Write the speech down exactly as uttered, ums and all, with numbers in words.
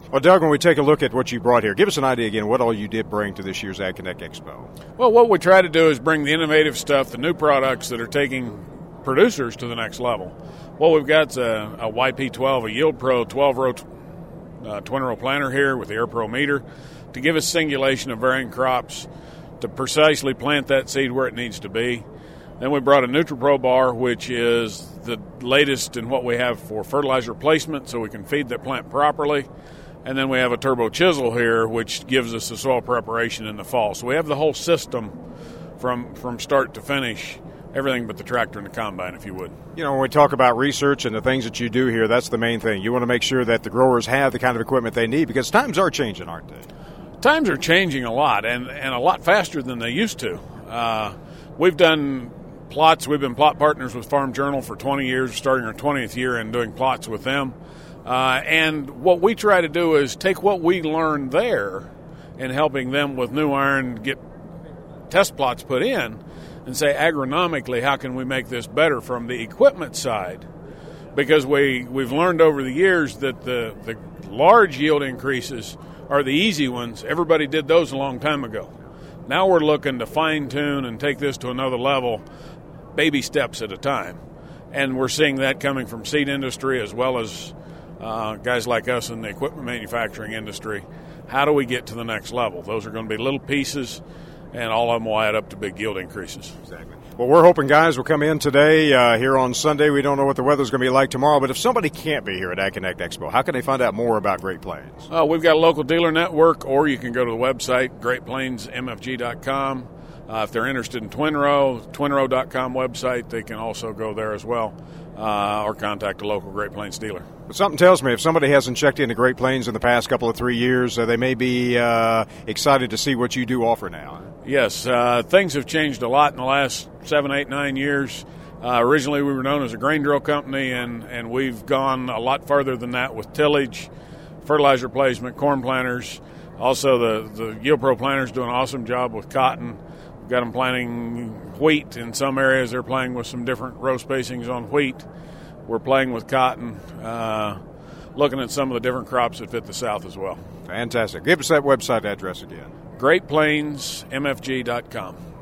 Well, Doug, when we take a look at what you brought here, give us an idea again what all you did bring to this year's AgConnect Expo. Well, what we try to do is bring the innovative stuff, the new products that are taking producers to the next level. What we've got is a, a Y P twelve, a Yield Pro twelve-row uh, twin-row planter here with the AirPro meter to give us singulation of varying crops to precisely plant that seed where it needs to be. Then we brought a NutriPro bar, which is the latest in what we have for fertilizer placement so we can feed that plant properly. And then we have a Turbo Chisel here, which gives us the soil preparation in the fall. So we have the whole system from from start to finish, everything but the tractor and the combine, if you would. You know, when we talk about research and the things that you do here, that's the main thing. You want to make sure that the growers have the kind of equipment they need because times are changing, aren't they? Times are changing a lot and, and a lot faster than they used to. Uh, we've done plots. We've been plot partners with Farm Journal for twenty years, starting our twentieth year and doing plots with them. Uh, and what we try to do is take what we learned there in helping them with new iron get test plots put in and say agronomically, how can we make this better from the equipment side? Because we, we've learned over the years that the, the large yield increases are the easy ones. Everybody did those a long time ago. Now we're looking to fine-tune and take this to another level, baby steps at a time. And we're seeing that coming from seed industry as well as uh, guys like us in the equipment manufacturing industry. How do we get to the next level? Those are going to be little pieces, and all of them will add up to big yield increases. Exactly. Well, we're hoping guys will come in today uh, here on Sunday. We don't know what the weather's going to be like tomorrow, but if somebody can't be here at AgConnect Expo, how can they find out more about Great Plains? Uh, we've got a local dealer network, or you can go to the website, great plains m f g dot com. Uh, if they're interested in Twin Row, twin row dot com website, they can also go there as well, uh, or contact a local Great Plains dealer. But something tells me if somebody hasn't checked into Great Plains in the past couple of three years, uh, they may be uh, excited to see what you do offer now. Yes, uh, things have changed a lot in the last seven, eight, nine years. Uh, originally, we were known as a grain drill company, and, and we've gone a lot farther than that with tillage, fertilizer placement, corn planters. Also, the, the Yield Pro planters do an awesome job with cotton. We've got them planting wheat in some areas. They're playing with some different row spacings on wheat. We're playing with cotton, uh, looking at some of the different crops that fit the South as well. Fantastic. Give us that website address again. great plains m f g dot com.